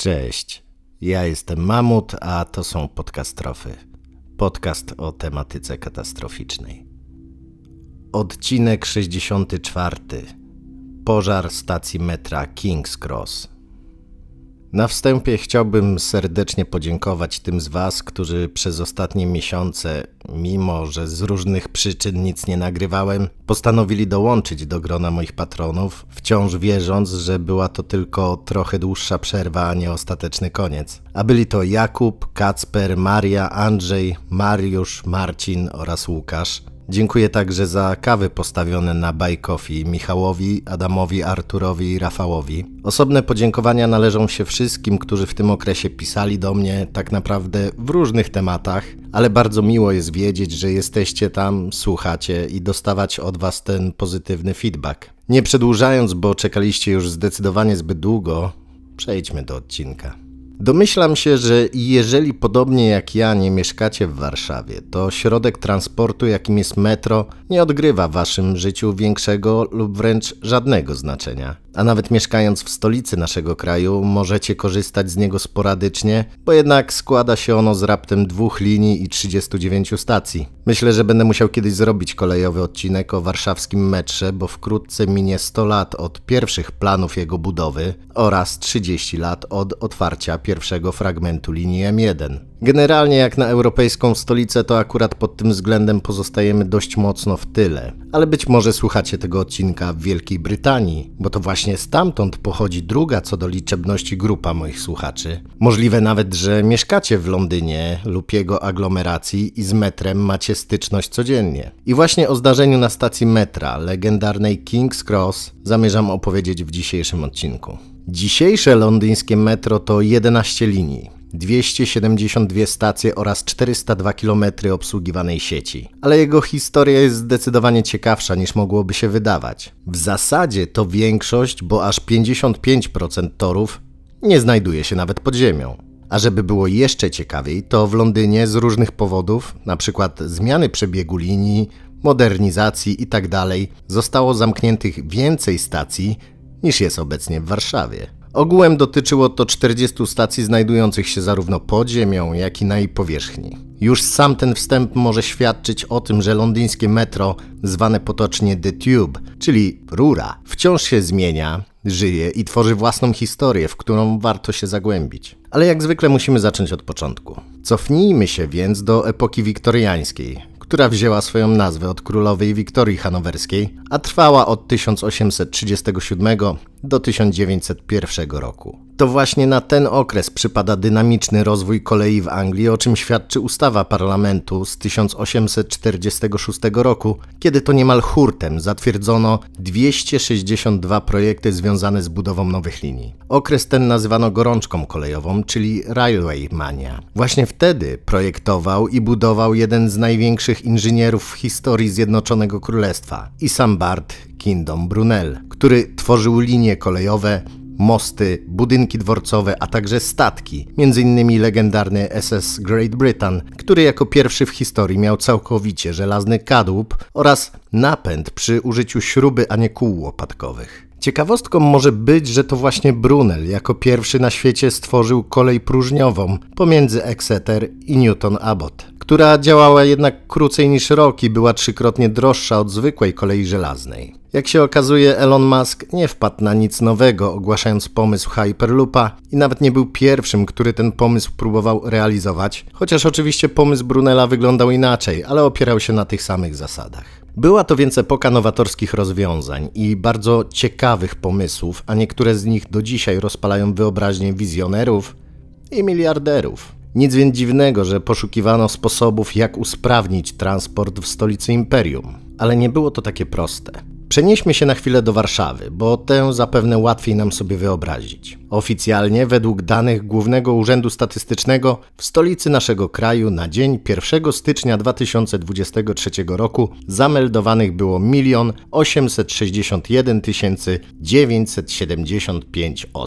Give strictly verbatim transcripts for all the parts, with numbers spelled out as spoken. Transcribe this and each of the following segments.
Cześć, ja jestem Mamut, a to są Podcastrofy. Podcast o tematyce katastroficznej. Odcinek sześćdziesiąty czwarty. Pożar stacji metra King's Cross. Na wstępie chciałbym serdecznie podziękować tym z Was, którzy przez ostatnie miesiące, mimo że z różnych przyczyn nic nie nagrywałem, postanowili dołączyć do grona moich patronów, wciąż wierząc, że była to tylko trochę dłuższa przerwa, a nie ostateczny koniec. A byli to Jakub, Kacper, Maria, Andrzej, Mariusz, Marcin oraz Łukasz. Dziękuję także za kawy postawione na Buy Coffee Michałowi, Adamowi, Arturowi i Rafałowi. Osobne podziękowania należą się wszystkim, którzy w tym okresie pisali do mnie tak naprawdę w różnych tematach, ale bardzo miło jest wiedzieć, że jesteście tam, słuchacie i dostawać od Was ten pozytywny feedback. Nie przedłużając, bo czekaliście już zdecydowanie zbyt długo, przejdźmy do odcinka. Domyślam się, że jeżeli podobnie jak ja nie mieszkacie w Warszawie, to środek transportu, jakim jest metro, nie odgrywa w waszym życiu większego lub wręcz żadnego znaczenia. A nawet mieszkając w stolicy naszego kraju, możecie korzystać z niego sporadycznie, bo jednak składa się ono z raptem dwóch linii i trzydziestu dziewięciu stacji. Myślę, że będę musiał kiedyś zrobić kolejowy odcinek o warszawskim metrze, bo wkrótce minie sto lat od pierwszych planów jego budowy oraz trzydzieści lat od otwarcia pierwszego fragmentu linii M jeden. Generalnie jak na europejską stolicę, to akurat pod tym względem pozostajemy dość mocno w tyle. Ale być może słuchacie tego odcinka w Wielkiej Brytanii, bo to właśnie stamtąd pochodzi druga co do liczebności grupa moich słuchaczy. Możliwe nawet, że mieszkacie w Londynie lub jego aglomeracji i z metrem macie styczność codziennie. I właśnie o zdarzeniu na stacji metra, legendarnej King's Cross, zamierzam opowiedzieć w dzisiejszym odcinku. Dzisiejsze londyńskie metro to jedenaście linii, dwieście siedemdziesiąt dwie stacje oraz czterysta dwa kilometry obsługiwanej sieci. Ale jego historia jest zdecydowanie ciekawsza niż mogłoby się wydawać. W zasadzie to większość, bo aż pięćdziesiąt pięć procent torów nie znajduje się nawet pod ziemią. A żeby było jeszcze ciekawiej, to w Londynie z różnych powodów, np. zmiany przebiegu linii, modernizacji itd., zostało zamkniętych więcej stacji niż jest obecnie w Warszawie. Ogółem dotyczyło to czterdziestu stacji znajdujących się zarówno pod ziemią, jak i na jej powierzchni. Już sam ten wstęp może świadczyć o tym, że londyńskie metro, zwane potocznie The Tube, czyli rura, wciąż się zmienia, żyje i tworzy własną historię, w którą warto się zagłębić. Ale jak zwykle musimy zacząć od początku. Cofnijmy się więc do epoki wiktoriańskiej, która wzięła swoją nazwę od królowej Wiktorii Hanowerskiej, a trwała od tysiąc osiemset trzydziestego siódmego do tysiąc dziewięćset pierwszego roku. To właśnie na ten okres przypada dynamiczny rozwój kolei w Anglii, o czym świadczy ustawa parlamentu z tysiąc osiemset czterdziestego szóstego roku, kiedy to niemal hurtem zatwierdzono dwieście sześćdziesiąt dwa projekty związane z budową nowych linii. Okres ten nazywano gorączką kolejową, czyli Railway Mania. Właśnie wtedy projektował i budował jeden z największych inżynierów w historii Zjednoczonego Królestwa, Isambard Kingdom Brunel, który tworzył linie kolejowe, mosty, budynki dworcowe, a także statki, między innymi legendarny S S Great Britain, który jako pierwszy w historii miał całkowicie żelazny kadłub oraz napęd przy użyciu śruby, a nie kół łopatkowych. Ciekawostką może być, że to właśnie Brunel jako pierwszy na świecie stworzył kolej próżniową pomiędzy Exeter i Newton Abbot, która działała jednak krócej niż rok i była trzykrotnie droższa od zwykłej kolei żelaznej. Jak się okazuje, Elon Musk nie wpadł na nic nowego, ogłaszając pomysł Hyperloopa i nawet nie był pierwszym, który ten pomysł próbował realizować, chociaż oczywiście pomysł Brunela wyglądał inaczej, ale opierał się na tych samych zasadach. Była to więc epoka nowatorskich rozwiązań i bardzo ciekawych pomysłów, a niektóre z nich do dzisiaj rozpalają wyobraźnię wizjonerów i miliarderów. Nic więc dziwnego, że poszukiwano sposobów, jak usprawnić transport w stolicy imperium, ale nie było to takie proste. Przenieśmy się na chwilę do Warszawy, bo tę zapewne łatwiej nam sobie wyobrazić. Oficjalnie, według danych Głównego Urzędu Statystycznego, w stolicy naszego kraju na dzień pierwszego stycznia dwa tysiące dwudziestego trzeciego roku zameldowanych było milion osiemset sześćdziesiąt jeden tysięcy dziewięćset siedemdziesiąt pięć osób.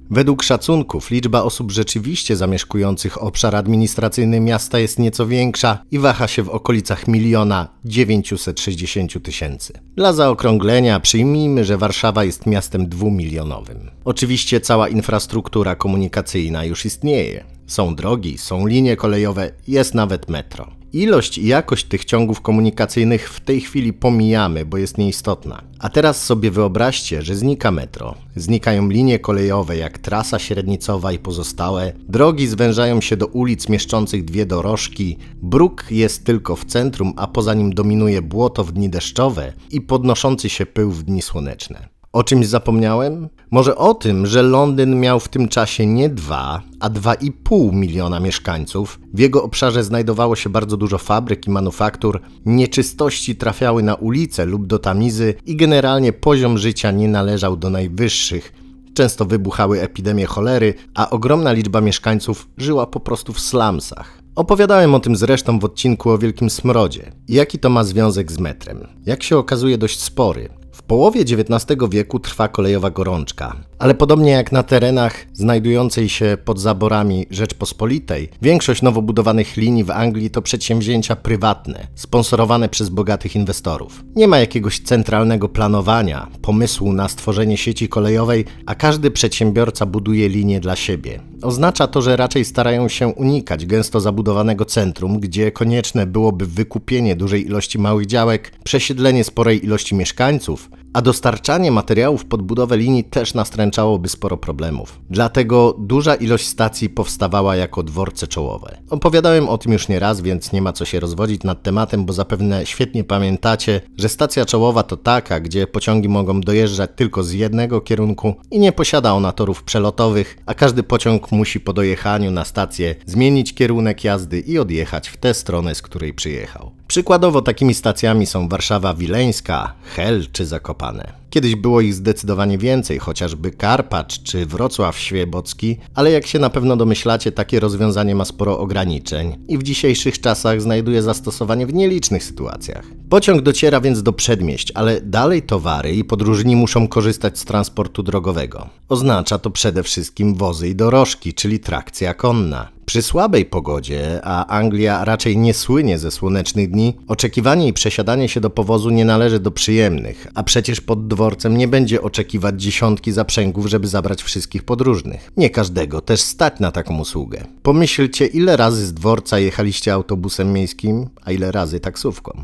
Według szacunków liczba osób rzeczywiście zamieszkujących obszar administracyjny miasta jest nieco większa i waha się w okolicach miliona dziewięćset sześćdziesiąt tysięcy. Dla zaokrąglenia przyjmijmy, że Warszawa jest miastem dwumilionowym. Oczywiście cała infrastruktura komunikacyjna już istnieje. Są drogi, są linie kolejowe, jest nawet metro. Ilość i jakość tych ciągów komunikacyjnych w tej chwili pomijamy, bo jest nieistotna. A teraz sobie wyobraźcie, że znika metro, znikają linie kolejowe jak trasa średnicowa i pozostałe, drogi zwężają się do ulic mieszczących dwie dorożki, bruk jest tylko w centrum, a poza nim dominuje błoto w dni deszczowe i podnoszący się pył w dni słoneczne. O czymś zapomniałem? Może o tym, że Londyn miał w tym czasie nie dwa, a dwa i pół miliona mieszkańców. W jego obszarze znajdowało się bardzo dużo fabryk i manufaktur, nieczystości trafiały na ulice lub do tamizy i generalnie poziom życia nie należał do najwyższych. Często wybuchały epidemie cholery, a ogromna liczba mieszkańców żyła po prostu w slumsach. Opowiadałem o tym zresztą w odcinku o Wielkim Smrodzie. Jaki to ma związek z metrem? Jak się okazuje, dość spory. W połowie dziewiętnastego wieku trwa kolejowa gorączka, ale podobnie jak na terenach znajdującej się pod zaborami Rzeczpospolitej, większość nowo budowanych linii w Anglii to przedsięwzięcia prywatne, sponsorowane przez bogatych inwestorów. Nie ma jakiegoś centralnego planowania, pomysłu na stworzenie sieci kolejowej, a każdy przedsiębiorca buduje linię dla siebie. Oznacza to, że raczej starają się unikać gęsto zabudowanego centrum, gdzie konieczne byłoby wykupienie dużej ilości małych działek, przesiedlenie sporej ilości mieszkańców, a dostarczanie materiałów pod budowę linii też nastręczałoby sporo problemów. Dlatego duża ilość stacji powstawała jako dworce czołowe. Opowiadałem o tym już nie raz, więc nie ma co się rozwodzić nad tematem, bo zapewne świetnie pamiętacie, że stacja czołowa to taka, gdzie pociągi mogą dojeżdżać tylko z jednego kierunku i nie posiada ona torów przelotowych, a każdy pociąg musi po dojechaniu na stację zmienić kierunek jazdy i odjechać w tę stronę, z której przyjechał. Przykładowo takimi stacjami są Warszawa Wileńska, Hel czy Zakopane. Kiedyś było ich zdecydowanie więcej, chociażby Karpacz czy Wrocław Świebocki, ale jak się na pewno domyślacie, takie rozwiązanie ma sporo ograniczeń i w dzisiejszych czasach znajduje zastosowanie w nielicznych sytuacjach. Pociąg dociera więc do przedmieść, ale dalej towary i podróżni muszą korzystać z transportu drogowego. Oznacza to przede wszystkim wozy i dorożki, czyli trakcja konna. Przy słabej pogodzie, a Anglia raczej nie słynie ze słonecznych dni, oczekiwanie i przesiadanie się do powozu nie należy do przyjemnych, a przecież pod dworcem nie będzie oczekiwać dziesiątki zaprzęgów, żeby zabrać wszystkich podróżnych. Nie każdego też stać na taką usługę. Pomyślcie, ile razy z dworca jechaliście autobusem miejskim, a ile razy taksówką.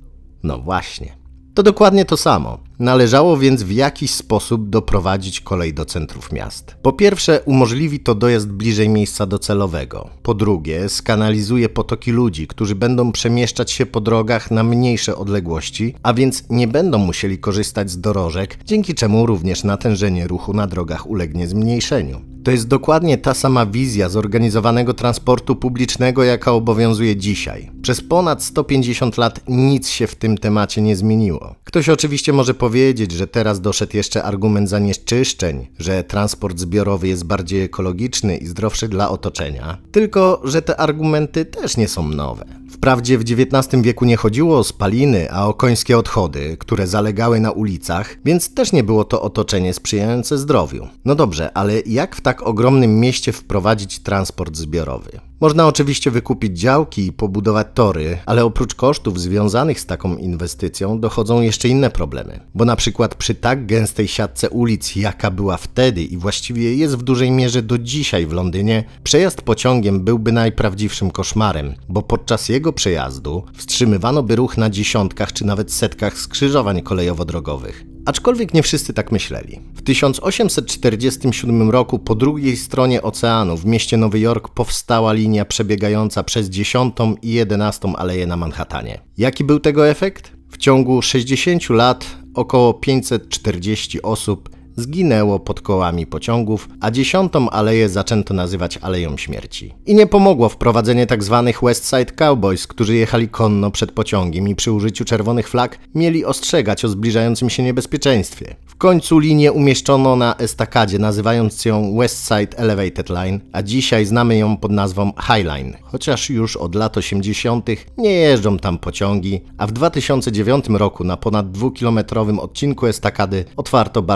No właśnie. To dokładnie to samo. Należało więc w jakiś sposób doprowadzić kolej do centrów miast. Po pierwsze, umożliwi to dojazd bliżej miejsca docelowego. Po drugie, skanalizuje potoki ludzi, którzy będą przemieszczać się po drogach na mniejsze odległości, a więc nie będą musieli korzystać z dorożek, dzięki czemu również natężenie ruchu na drogach ulegnie zmniejszeniu. To jest dokładnie ta sama wizja zorganizowanego transportu publicznego, jaka obowiązuje dzisiaj. Przez ponad sto pięćdziesiąt lat nic się w tym temacie nie zmieniło. Ktoś oczywiście może powiedzieć, że teraz doszedł jeszcze argument zanieczyszczeń, że transport zbiorowy jest bardziej ekologiczny i zdrowszy dla otoczenia. Tylko że te argumenty też nie są nowe. Wprawdzie w dziewiętnastym wieku nie chodziło o spaliny, a o końskie odchody, które zalegały na ulicach, więc też nie było to otoczenie sprzyjające zdrowiu. No dobrze, ale jak w tak ogromnym mieście wprowadzić transport zbiorowy? Można oczywiście wykupić działki i pobudować tory, ale oprócz kosztów związanych z taką inwestycją dochodzą jeszcze inne problemy. Bo na przykład przy tak gęstej siatce ulic, jaka była wtedy i właściwie jest w dużej mierze do dzisiaj w Londynie, przejazd pociągiem byłby najprawdziwszym koszmarem, bo podczas jego przejazdu wstrzymywano by ruch na dziesiątkach czy nawet setkach skrzyżowań kolejowo-drogowych. Aczkolwiek nie wszyscy tak myśleli. W tysiąc osiemset czterdziestym siódmym roku po drugiej stronie oceanu w mieście Nowy Jork powstała linia przebiegająca przez dziesiątą i jedenastą aleję na Manhattanie. Jaki był tego efekt? W ciągu sześćdziesięciu lat około pięćset czterdzieści osób zginęło pod kołami pociągów, a dziesiątą aleję zaczęto nazywać Aleją Śmierci. I nie pomogło wprowadzenie tzw. West Side Cowboys, którzy jechali konno przed pociągiem i przy użyciu czerwonych flag mieli ostrzegać o zbliżającym się niebezpieczeństwie. W końcu linię umieszczono na estakadzie, nazywając ją West Side Elevated Line, a dzisiaj znamy ją pod nazwą High Line, chociaż już od lat osiemdziesiątych nie jeżdżą tam pociągi, a w dwa tysiące dziewiątym roku na ponad dwukilometrowym odcinku estakady otwarto bardzo ciekawy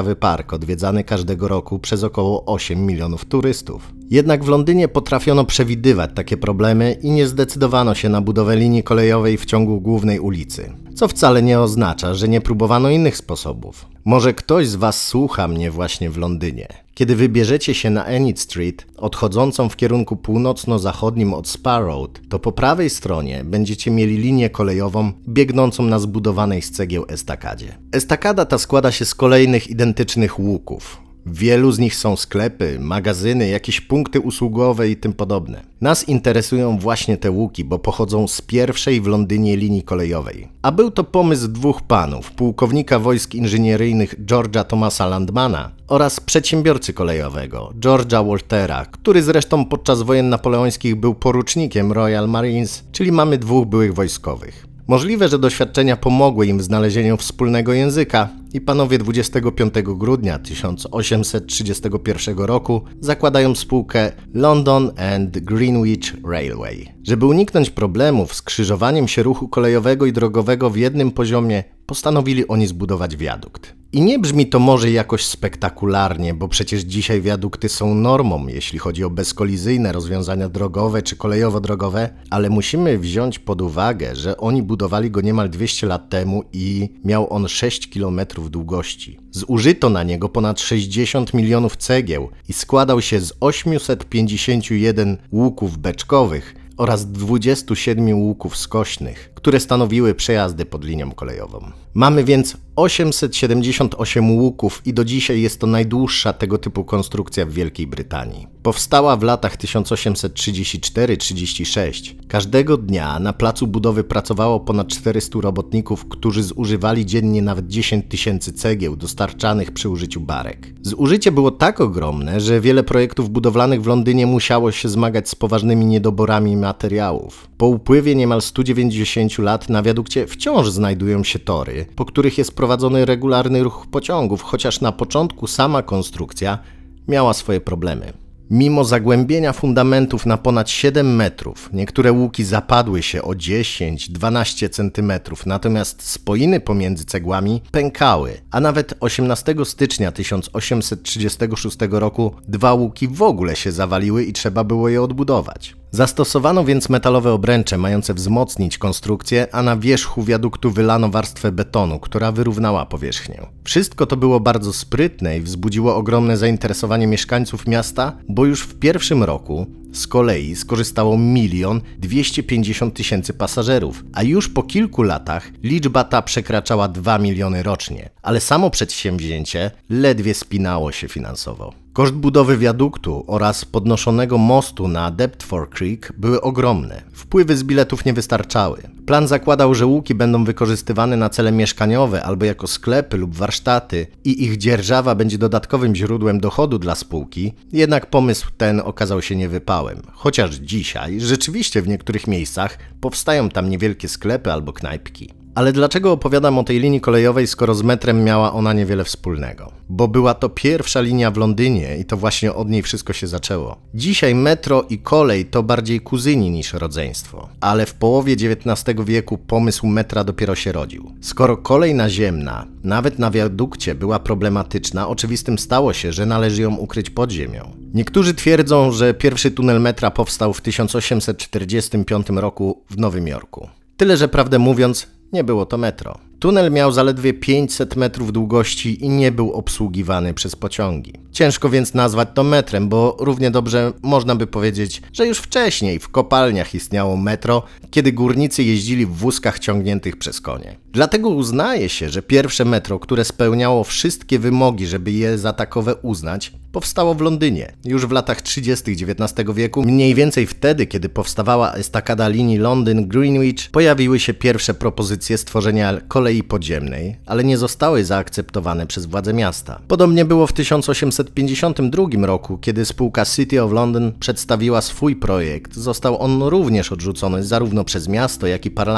ciekawy park, odwiedzany każdego roku przez około osiem milionów turystów. Jednak w Londynie potrafiono przewidywać takie problemy i nie zdecydowano się na budowę linii kolejowej w ciągu głównej ulicy. Co wcale nie oznacza, że nie próbowano innych sposobów. Może ktoś z Was słucha mnie właśnie w Londynie. Kiedy wybierzecie się na Enid Street, odchodzącą w kierunku północno-zachodnim od Spa Road, to po prawej stronie będziecie mieli linię kolejową biegnącą na zbudowanej z cegieł estakadzie. Estakada ta składa się z kolejnych identycznych łuków. W wielu z nich są sklepy, magazyny, jakieś punkty usługowe i tym podobne. Nas interesują właśnie te łuki, bo pochodzą z pierwszej w Londynie linii kolejowej. A był to pomysł dwóch panów, pułkownika wojsk inżynieryjnych George'a Thomasa Landmana oraz przedsiębiorcy kolejowego George'a Waltera, który zresztą podczas wojen napoleońskich był porucznikiem Royal Marines, czyli mamy dwóch byłych wojskowych. Możliwe, że doświadczenia pomogły im w znalezieniu wspólnego języka i panowie dwudziestego piątego grudnia tysiąc osiemset trzydziestego pierwszego roku zakładają spółkę London and Greenwich Railway. Żeby uniknąć problemów z krzyżowaniem się ruchu kolejowego i drogowego w jednym poziomie, postanowili oni zbudować wiadukt. I nie brzmi to może jakoś spektakularnie, bo przecież dzisiaj wiadukty są normą, jeśli chodzi o bezkolizyjne rozwiązania drogowe czy kolejowo-drogowe, ale musimy wziąć pod uwagę, że oni budowali go niemal dwieście lat temu i miał on sześć kilometrów długości. Zużyto na niego ponad sześćdziesiąt milionów cegieł i składał się z osiemset pięćdziesiąt jeden łuków beczkowych oraz dwudziestu siedmiu łuków skośnych, które stanowiły przejazdy pod linią kolejową. Mamy więc osiemset siedemdziesiąt osiem łuków i do dzisiaj jest to najdłuższa tego typu konstrukcja w Wielkiej Brytanii. Powstała w latach tysiąc osiemset trzydziesty czwarty trzydziesty szósty. Każdego dnia na placu budowy pracowało ponad czterystu robotników, którzy zużywali dziennie nawet dziesięć tysięcy cegieł dostarczanych przy użyciu barek. Zużycie było tak ogromne, że wiele projektów budowlanych w Londynie musiało się zmagać z poważnymi niedoborami materiałów. Po upływie niemal stu dziewięćdziesięciu lat na wiadukcie wciąż znajdują się tory, po których jest prowadzony regularny ruch pociągów, chociaż na początku sama konstrukcja miała swoje problemy. Mimo zagłębienia fundamentów na ponad siedem metrów, niektóre łuki zapadły się o dziesięć do dwunastu centymetrów, natomiast spoiny pomiędzy cegłami pękały, a nawet osiemnastego stycznia tysiąc osiemset trzydziestego szóstego roku dwa łuki w ogóle się zawaliły i trzeba było je odbudować. Zastosowano więc metalowe obręcze mające wzmocnić konstrukcję, a na wierzchu wiaduktu wylano warstwę betonu, która wyrównała powierzchnię. Wszystko to było bardzo sprytne i wzbudziło ogromne zainteresowanie mieszkańców miasta, bo już w pierwszym roku z kolei skorzystało milion dwieście pięćdziesiąt tysięcy pasażerów, a już po kilku latach liczba ta przekraczała dwa miliony rocznie, ale samo przedsięwzięcie ledwie spinało się finansowo. Koszt budowy wiaduktu oraz podnoszonego mostu na Deptford Creek były ogromne. Wpływy z biletów nie wystarczały. Plan zakładał, że łuki będą wykorzystywane na cele mieszkaniowe albo jako sklepy lub warsztaty i ich dzierżawa będzie dodatkowym źródłem dochodu dla spółki, jednak pomysł ten okazał się niewypałem. Chociaż dzisiaj rzeczywiście w niektórych miejscach powstają tam niewielkie sklepy albo knajpki. Ale dlaczego opowiadam o tej linii kolejowej, skoro z metrem miała ona niewiele wspólnego? Bo była to pierwsza linia w Londynie i to właśnie od niej wszystko się zaczęło. Dzisiaj metro i kolej to bardziej kuzyni niż rodzeństwo, ale w połowie dziewiętnastego wieku pomysł metra dopiero się rodził. Skoro kolej naziemna, nawet na wiadukcie, była problematyczna, oczywistym stało się, że należy ją ukryć pod ziemią. Niektórzy twierdzą, że pierwszy tunel metra powstał w tysiąc osiemset czterdziestym piątym roku w Nowym Jorku. Tyle, że prawdę mówiąc, nie było to metro. Tunel miał zaledwie pięćset metrów długości i nie był obsługiwany przez pociągi. Ciężko więc nazwać to metrem, bo równie dobrze można by powiedzieć, że już wcześniej w kopalniach istniało metro, kiedy górnicy jeździli w wózkach ciągniętych przez konie. Dlatego uznaje się, że pierwsze metro, które spełniało wszystkie wymogi, żeby je za takowe uznać, powstało w Londynie, już w latach trzydziestych dziewiętnastego wieku. Mniej więcej wtedy, kiedy powstawała estakada linii Londyn-Greenwich, pojawiły się pierwsze propozycje stworzenia kolei podziemnej, ale nie zostały zaakceptowane przez władze miasta. Podobnie było w tysiąc osiemset pięćdziesiątym drugim roku, kiedy spółka City of London przedstawiła swój projekt. Został on również odrzucony zarówno przez miasto, jak i parlament.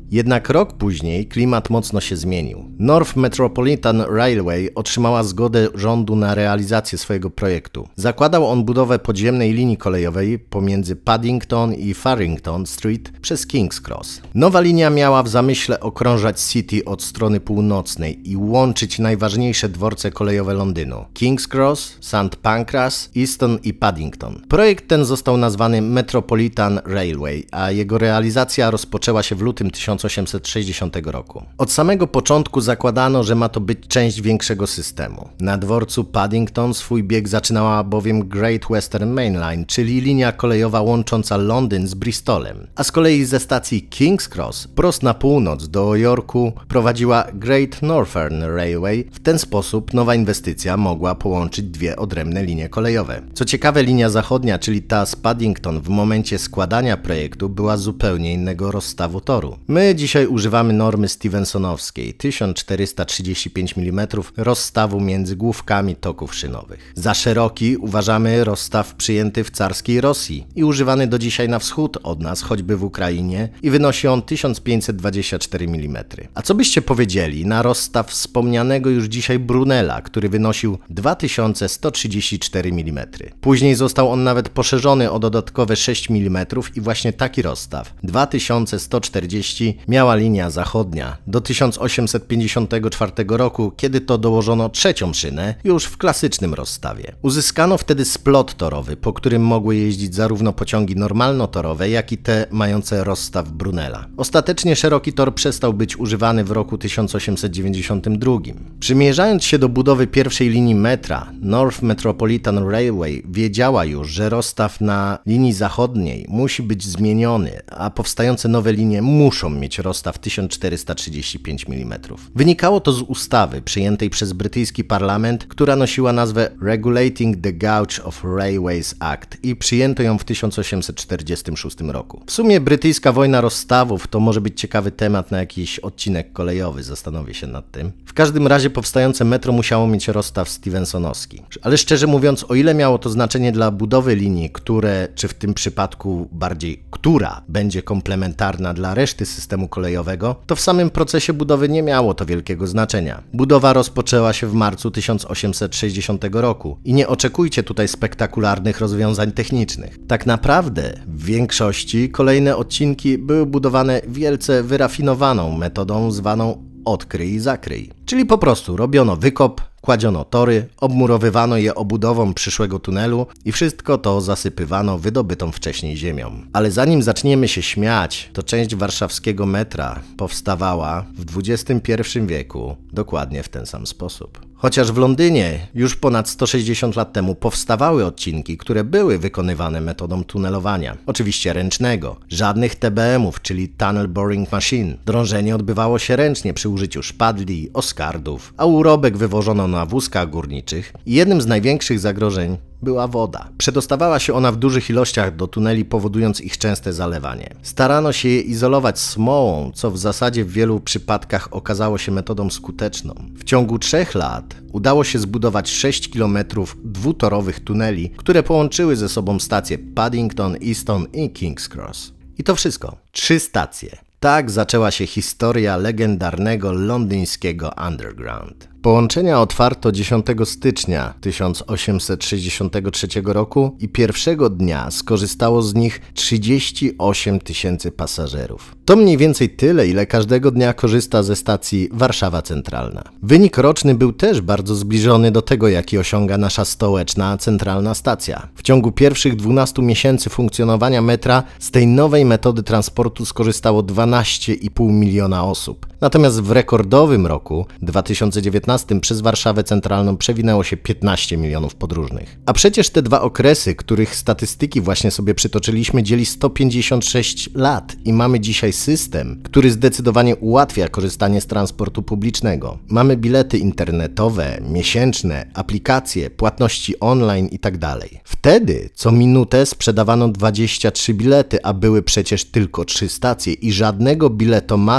Jednak rok później klimat mocno się zmienił. North Metropolitan Railway otrzymała zgodę rządu na realizację swojego projektu. Zakładał on budowę podziemnej linii kolejowej pomiędzy Paddington i Farrington Street przez King's Cross. Nowa linia miała w zamyśle okrążać City od strony północnej i łączyć najważniejsze dworce kolejowe Londynu: King's Cross, Saint Pancras, Euston i Paddington. Projekt ten został nazwany Metropolitan Railway, a jego realizacja rozpoczęła się w lutym tysiąc osiemset sześćdziesiątego roku. Od samego początku zakładano, że ma to być część większego systemu. Na dworcu Paddington swój bieg zaczynała bowiem Great Western Main Line, czyli linia kolejowa łącząca Londyn z Bristolem, a z kolei ze stacji King's Cross prost na północ do Yorku prowadziła Great Northern Railway. W ten sposób nowa inwestycja mogła połączyć dwie odrębne linie kolejowe. Co ciekawe, linia zachodnia, czyli ta z Paddington, w momencie składania projektu była zupełnie innego rozstawu toru. My dzisiaj używamy normy Stevensonowskiej tysiąc czterysta trzydzieści pięć milimetrów rozstawu między główkami toków szynowych. Za szeroki uważamy rozstaw przyjęty w carskiej Rosji i używany do dzisiaj na wschód od nas, choćby w Ukrainie, i wynosi on tysiąc pięćset dwadzieścia cztery milimetry. A co byście powiedzieli na rozstaw wspomnianego już dzisiaj Brunella, który wynosił dwa tysiące sto trzydzieści cztery milimetry. Później został on nawet poszerzony o dodatkowe sześć milimetrów i właśnie taki rozstaw dwa tysiące sto czterdzieści miała linia zachodnia do tysiąc osiemset pięćdziesiątego czwartego roku, kiedy to dołożono trzecią szynę już w klasycznym rozstawie. Uzyskano wtedy splot torowy, po którym mogły jeździć zarówno pociągi normalnotorowe, jak i te mające rozstaw Brunella. Ostatecznie szeroki tor przestał być używany w roku tysiąc osiemset dziewięćdziesiątym drugim. Przymierzając się do budowy pierwszej linii metra, North Metropolitan Railway wiedziała już, że rozstaw na linii zachodniej musi być zmieniony, a powstające nowe linie muszą mieć rozstaw tysiąc czterysta trzydzieści pięć milimetrów. Wynikało to z ustawy przyjętej przez brytyjski parlament, która nosiła nazwę Regulating the Gauge of Railways Act i przyjęto ją w tysiąc osiemset czterdziestym szóstym roku. W sumie brytyjska wojna rozstawów to może być ciekawy temat na jakiś odcinek kolejowy, zastanowię się nad tym. W każdym razie powstające metro musiało mieć rozstaw stevensonowski. Ale szczerze mówiąc, o ile miało to znaczenie dla budowy linii, które, czy w tym przypadku bardziej która, będzie komplementarna dla reszty systemu kolejowego, to w samym procesie budowy nie miało to wielkiego znaczenia. Budowa rozpoczęła się w marcu tysiąc osiemset sześćdziesiątego roku i nie oczekujcie tutaj spektakularnych rozwiązań technicznych. Tak naprawdę w większości kolejne odcinki były budowane wielce wyrafinowaną metodą zwaną odkryj i zakryj. Czyli po prostu robiono wykop, kładziono tory, obmurowywano je obudową przyszłego tunelu i wszystko to zasypywano wydobytą wcześniej ziemią. Ale zanim zaczniemy się śmiać, to część warszawskiego metra powstawała w dwudziestym pierwszym wieku dokładnie w ten sam sposób. Chociaż w Londynie już ponad sto sześćdziesiąt lat temu powstawały odcinki, które były wykonywane metodą tunelowania, oczywiście ręcznego, żadnych T B M ów, czyli Tunnel Boring Machine. Drążenie odbywało się ręcznie przy użyciu szpadli, oskardów, a urobek wywożono na wózkach górniczych i jednym z największych zagrożeń była woda. Przedostawała się ona w dużych ilościach do tuneli, powodując ich częste zalewanie. Starano się je izolować smołą, co w zasadzie w wielu przypadkach okazało się metodą skuteczną. W ciągu trzech lat udało się zbudować sześć kilometrów dwutorowych tuneli, które połączyły ze sobą stacje Paddington, Euston i King's Cross. I to wszystko. Trzy stacje. Tak zaczęła się historia legendarnego londyńskiego Underground. Połączenia otwarto dziesiątego stycznia tysiąc osiemset sześćdziesiątego trzeciego roku i pierwszego dnia skorzystało z nich trzydzieści osiem tysięcy pasażerów. To mniej więcej tyle, ile każdego dnia korzysta ze stacji Warszawa Centralna. Wynik roczny był też bardzo zbliżony do tego, jaki osiąga nasza stołeczna centralna stacja. W ciągu pierwszych dwunastu miesięcy funkcjonowania metra z tej nowej metody transportu skorzystało dwanaście i pół miliona osób. Natomiast w rekordowym roku dwa tysiące dziewiętnastym przez Warszawę Centralną przewinęło się piętnaście milionów podróżnych. A przecież te dwa okresy, których statystyki właśnie sobie przytoczyliśmy, dzieli sto pięćdziesiąt sześć lat i mamy dzisiaj system, który zdecydowanie ułatwia korzystanie z transportu publicznego. Mamy bilety internetowe, miesięczne, aplikacje, płatności online itd. Wtedy co minutę sprzedawano dwadzieścia trzy bilety, a były przecież tylko trzy stacje i żadnego biletomatu,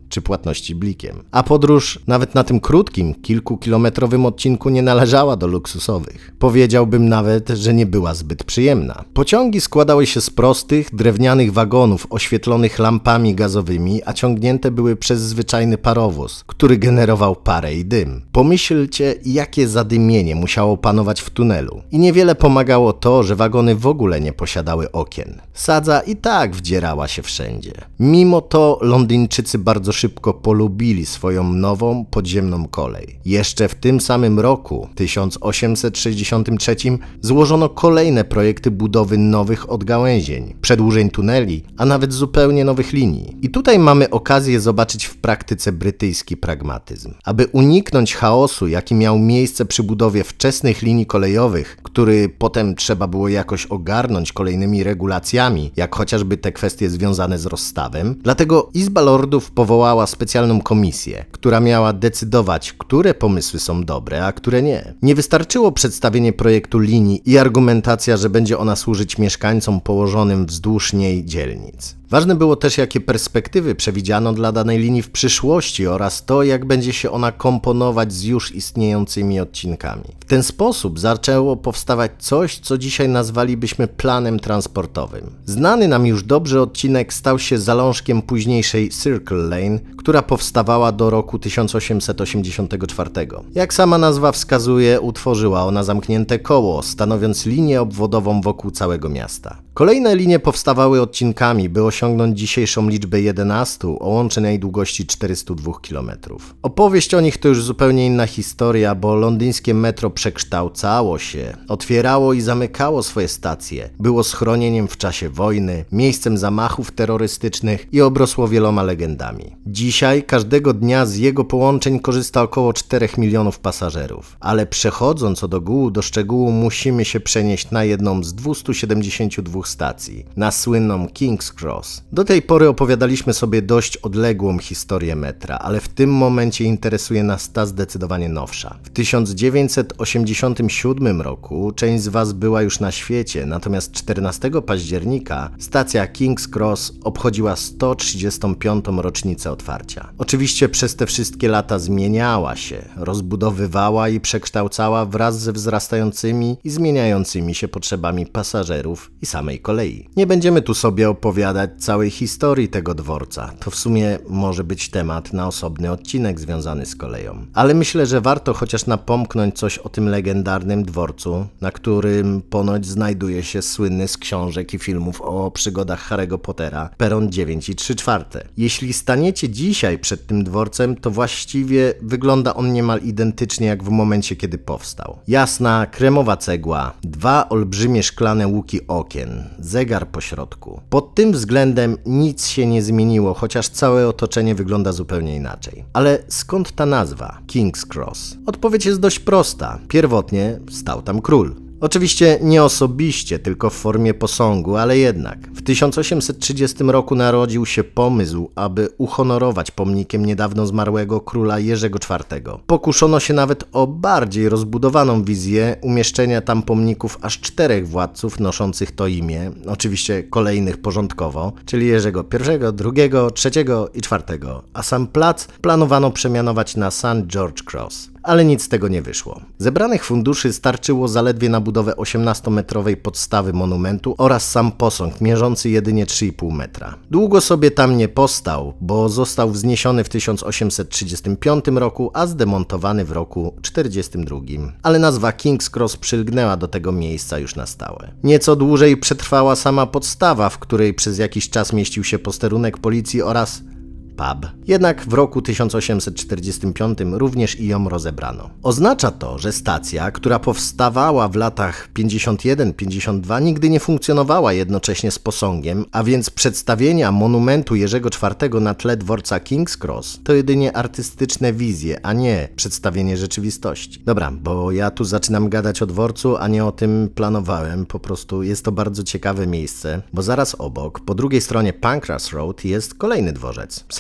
czy płatności blikiem. A podróż, nawet na tym krótkim, kilkukilometrowym odcinku, nie należała do luksusowych. Powiedziałbym nawet, że nie była zbyt przyjemna. Pociągi składały się z prostych, drewnianych wagonów oświetlonych lampami gazowymi, a ciągnięte były przez zwyczajny parowóz, który generował parę i dym. Pomyślcie, jakie zadymienie musiało panować w tunelu. I niewiele pomagało to, że wagony w ogóle nie posiadały okien. Sadza i tak wdzierała się wszędzie. Mimo to Londyńczycy bardzo szybko polubili swoją nową, podziemną kolej. Jeszcze w tym samym roku, tysiąc osiemset sześćdziesiątym trzecim, złożono kolejne projekty budowy nowych odgałęzień, przedłużeń tuneli, a nawet zupełnie nowych linii. I tutaj mamy okazję zobaczyć w praktyce brytyjski pragmatyzm. Aby uniknąć chaosu, jaki miał miejsce przy budowie wczesnych linii kolejowych, który potem trzeba było jakoś ogarnąć kolejnymi regulacjami, jak chociażby te kwestie związane z rozstawem, dlatego Izba Lordów powołała specjalną komisję, która miała decydować, które pomysły są dobre, a które nie. Nie wystarczyło przedstawienie projektu linii i argumentacja, że będzie ona służyć mieszkańcom położonym wzdłuż niej dzielnic. Ważne było też, jakie perspektywy przewidziano dla danej linii w przyszłości oraz to, jak będzie się ona komponować z już istniejącymi odcinkami. W ten sposób zaczęło powstawać coś, co dzisiaj nazwalibyśmy planem transportowym. Znany nam już dobrze odcinek stał się zalążkiem późniejszej Circle Lane, która powstawała do roku tysiąc osiemset osiemdziesiątego czwartego. Jak sama nazwa wskazuje, utworzyła ona zamknięte koło, stanowiąc linię obwodową wokół całego miasta. Kolejne linie powstawały odcinkami, by osiągnąć dzisiejszą liczbę jedenastu o łącznej długości czterysta dwa kilometry. Opowieść o nich to już zupełnie inna historia, bo londyńskie metro przekształcało się, otwierało i zamykało swoje stacje, było schronieniem w czasie wojny, miejscem zamachów terrorystycznych i obrosło wieloma legendami. Dzisiaj każdego dnia z jego połączeń korzysta około czterech milionów pasażerów, ale przechodząc od ogółu do szczegółu musimy się przenieść na jedną z dwustu siedemdziesięciu dwóch stacji, na słynną King's Cross. Do tej pory opowiadaliśmy sobie dość odległą historię metra, ale w tym momencie interesuje nas ta zdecydowanie nowsza. W tysiąc dziewięćset osiemdziesiątym siódmym roku część z Was była już na świecie, natomiast czternastego października stacja King's Cross obchodziła sto trzydziestą piątą rocznicę otwarcia. Oczywiście przez te wszystkie lata zmieniała się, rozbudowywała i przekształcała wraz ze wzrastającymi i zmieniającymi się potrzebami pasażerów i samej kolei. Nie będziemy tu sobie opowiadać całej historii tego dworca. To w sumie może być temat na osobny odcinek związany z koleją. Ale myślę, że warto chociaż napomknąć coś o tym legendarnym dworcu, na którym ponoć znajduje się słynny z książek i filmów o przygodach Harry'ego Pottera peron dziewięć i trzy czwarte. Jeśli staniecie dzisiaj przed tym dworcem, to właściwie wygląda on niemal identycznie jak w momencie, kiedy powstał. Jasna, kremowa cegła, dwa olbrzymie szklane łuki okien, zegar po środku. Pod tym względem nic się nie zmieniło, chociaż całe otoczenie wygląda zupełnie inaczej. Ale skąd ta nazwa King's Cross? Odpowiedź jest dość prosta. Pierwotnie stał tam król. Oczywiście nie osobiście, tylko w formie posągu, ale jednak. W tysiąc osiemset trzydziestym roku narodził się pomysł, aby uhonorować pomnikiem niedawno zmarłego króla Jerzego czwartego. Pokuszono się nawet o bardziej rozbudowaną wizję umieszczenia tam pomników aż czterech władców noszących to imię, oczywiście kolejnych porządkowo, czyli Jerzego pierwszego, drugiego, trzeciego i czwartego, a sam plac planowano przemianować na Saint George Cross. Ale nic z tego nie wyszło. Zebranych funduszy starczyło zaledwie na budowę osiemnastometrowej podstawy monumentu oraz sam posąg, mierzący jedynie trzy i pół metra. Długo sobie tam nie postał, bo został wzniesiony w tysiąc osiemset trzydziestym piątym roku, a zdemontowany w roku czterdziestym drugim. Ale nazwa King's Cross przylgnęła do tego miejsca już na stałe. Nieco dłużej przetrwała sama podstawa, w której przez jakiś czas mieścił się posterunek policji oraz pub. Jednak w roku tysiąc osiemset czterdziestym piątym również i ją rozebrano. Oznacza to, że stacja, która powstawała w latach pięćdziesiąt jeden pięćdziesiąt dwa, nigdy nie funkcjonowała jednocześnie z posągiem, a więc przedstawienia monumentu Jerzego czwartego na tle dworca King's Cross to jedynie artystyczne wizje, a nie przedstawienie rzeczywistości. Dobra, bo ja tu zaczynam gadać o dworcu, a nie o tym planowałem, po prostu jest to bardzo ciekawe miejsce, bo zaraz obok, po drugiej stronie Pancras Road jest kolejny dworzec. Sam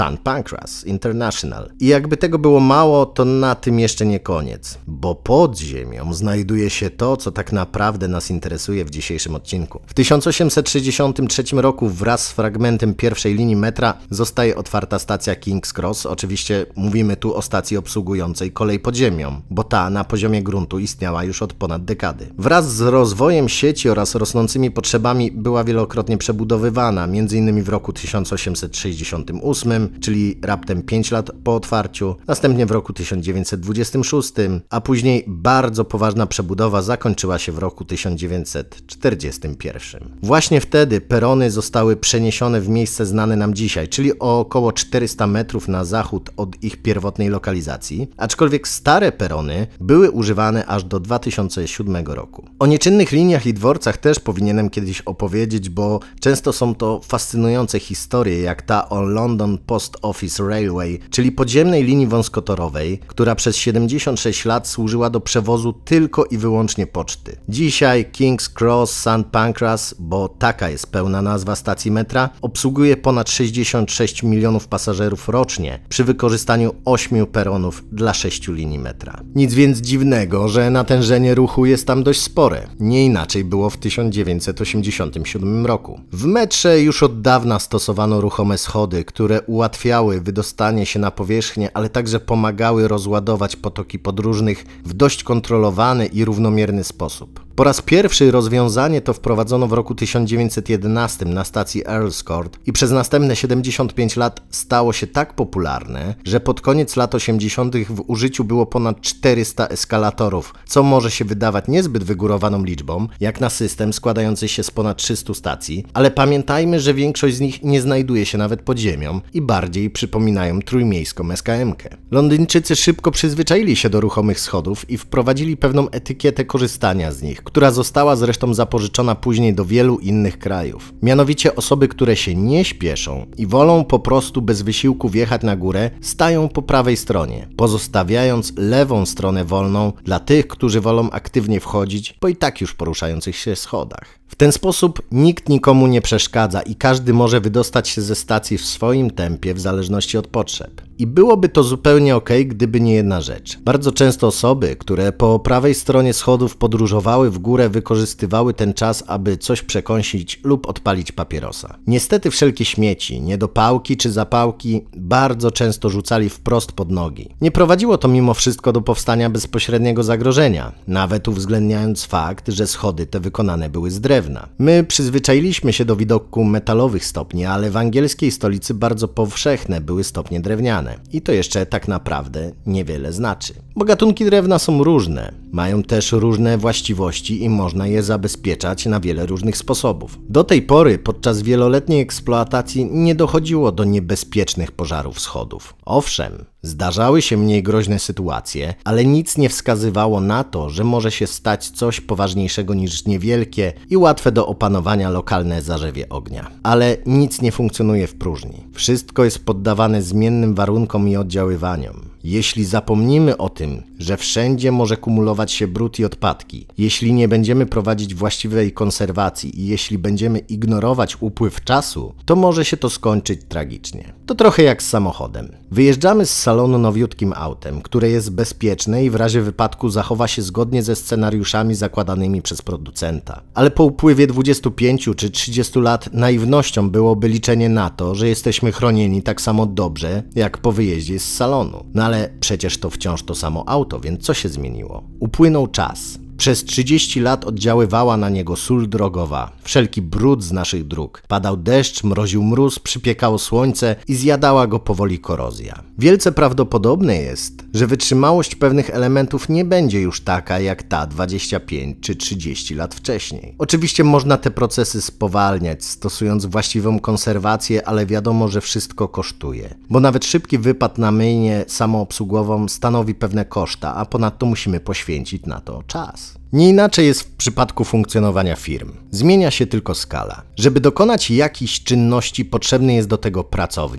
Saint Pancras International. I jakby tego było mało, to na tym jeszcze nie koniec, bo pod ziemią znajduje się to, co tak naprawdę nas interesuje w dzisiejszym odcinku. W tysiąc osiemset sześćdziesiątym trzecim roku wraz z fragmentem pierwszej linii metra zostaje otwarta stacja King's Cross. Oczywiście mówimy tu o stacji obsługującej kolej pod ziemią, bo ta na poziomie gruntu istniała już od ponad dekady. Wraz z rozwojem sieci oraz rosnącymi potrzebami była wielokrotnie przebudowywana, między innymi w roku tysiąc osiemset sześćdziesiątym ósmym, czyli raptem pięć lat po otwarciu, następnie w roku tysiąc dziewięćset dwudziestym szóstym, a później bardzo poważna przebudowa zakończyła się w roku tysiąc dziewięćset czterdziestym pierwszym. Właśnie wtedy perony zostały przeniesione w miejsce znane nam dzisiaj, czyli o około czterysta metrów na zachód od ich pierwotnej lokalizacji, aczkolwiek stare perony były używane aż do dwa tysiące siódmego roku. O nieczynnych liniach i dworcach też powinienem kiedyś opowiedzieć, bo często są to fascynujące historie, jak ta o London Post Office Railway, czyli podziemnej linii wąskotorowej, która przez siedemdziesiąt sześć lat służyła do przewozu tylko i wyłącznie poczty. Dzisiaj King's Cross Saint Pancras, bo taka jest pełna nazwa stacji metra, obsługuje ponad sześćdziesiąt sześć milionów pasażerów rocznie przy wykorzystaniu ośmiu peronów dla sześciu linii metra. Nic więc dziwnego, że natężenie ruchu jest tam dość spore. Nie inaczej było w tysiąc dziewięćset osiemdziesiątym siódmym roku. W metrze już od dawna stosowano ruchome schody, które ułatwiały wydostanie się na powierzchnię, ale także pomagały rozładować potoki podróżnych w dość kontrolowany i równomierny sposób. Po raz pierwszy rozwiązanie to wprowadzono w roku tysiąc dziewięćset jedenastym na stacji Earl's Court i przez następne siedemdziesiąt pięć lat stało się tak popularne, że pod koniec lat osiemdziesiątych w użyciu było ponad czterysta eskalatorów, co może się wydawać niezbyt wygórowaną liczbą, jak na system składający się z ponad trzystu stacji, ale pamiętajmy, że większość z nich nie znajduje się nawet pod ziemią i bardziej przypominają trójmiejską es ka emkę. Londyńczycy szybko przyzwyczaili się do ruchomych schodów i wprowadzili pewną etykietę korzystania z nich, która została zresztą zapożyczona później do wielu innych krajów. Mianowicie osoby, które się nie śpieszą i wolą po prostu bez wysiłku wjechać na górę, stają po prawej stronie, pozostawiając lewą stronę wolną dla tych, którzy wolą aktywnie wchodzić po i tak już poruszających się schodach. W ten sposób nikt nikomu nie przeszkadza i każdy może wydostać się ze stacji w swoim tempie w zależności od potrzeb. I byłoby to zupełnie okej, gdyby nie jedna rzecz. Bardzo często osoby, które po prawej stronie schodów podróżowały w górę, wykorzystywały ten czas, aby coś przekąsić lub odpalić papierosa. Niestety wszelkie śmieci, niedopałki czy zapałki bardzo często rzucali wprost pod nogi. Nie prowadziło to mimo wszystko do powstania bezpośredniego zagrożenia, nawet uwzględniając fakt, że schody te wykonane były z drewna. My przyzwyczailiśmy się do widoku metalowych stopni, ale w angielskiej stolicy bardzo powszechne były stopnie drewniane. I to jeszcze tak naprawdę niewiele znaczy. Bo gatunki drewna są różne, mają też różne właściwości i można je zabezpieczać na wiele różnych sposobów. Do tej pory podczas wieloletniej eksploatacji nie dochodziło do niebezpiecznych pożarów schodów. Owszem, zdarzały się mniej groźne sytuacje, ale nic nie wskazywało na to, że może się stać coś poważniejszego niż niewielkie i łatwe do opanowania lokalne zarzewie ognia. Ale nic nie funkcjonuje w próżni. Wszystko jest poddawane zmiennym warunkom i oddziaływaniom. Jeśli zapomnimy o tym, że wszędzie może kumulować się brud i odpadki, jeśli nie będziemy prowadzić właściwej konserwacji i jeśli będziemy ignorować upływ czasu, to może się to skończyć tragicznie. To trochę jak z samochodem. Wyjeżdżamy z salonu nowiutkim autem, które jest bezpieczne i w razie wypadku zachowa się zgodnie ze scenariuszami zakładanymi przez producenta. Ale po upływie dwudziestu pięciu czy trzydziestu lat naiwnością byłoby liczenie na to, że jesteśmy chronieni tak samo dobrze, jak po wyjeździe z salonu. No ale przecież to wciąż to samo auto, więc co się zmieniło? Upłynął czas. Przez trzydzieści lat oddziaływała na niego sól drogowa, wszelki brud z naszych dróg. Padał deszcz, mroził mróz, przypiekało słońce i zjadała go powoli korozja. Wielce prawdopodobne jest, że wytrzymałość pewnych elementów nie będzie już taka jak ta dwadzieścia pięć czy trzydzieści lat wcześniej. Oczywiście można te procesy spowalniać, stosując właściwą konserwację, ale wiadomo, że wszystko kosztuje. Bo nawet szybki wypad na myjnię samoobsługową stanowi pewne koszta, a ponadto musimy poświęcić na to czas. Nie inaczej jest w przypadku funkcjonowania firm. Zmienia się tylko skala. Żeby dokonać jakiejś czynności, potrzebny jest do tego pracownik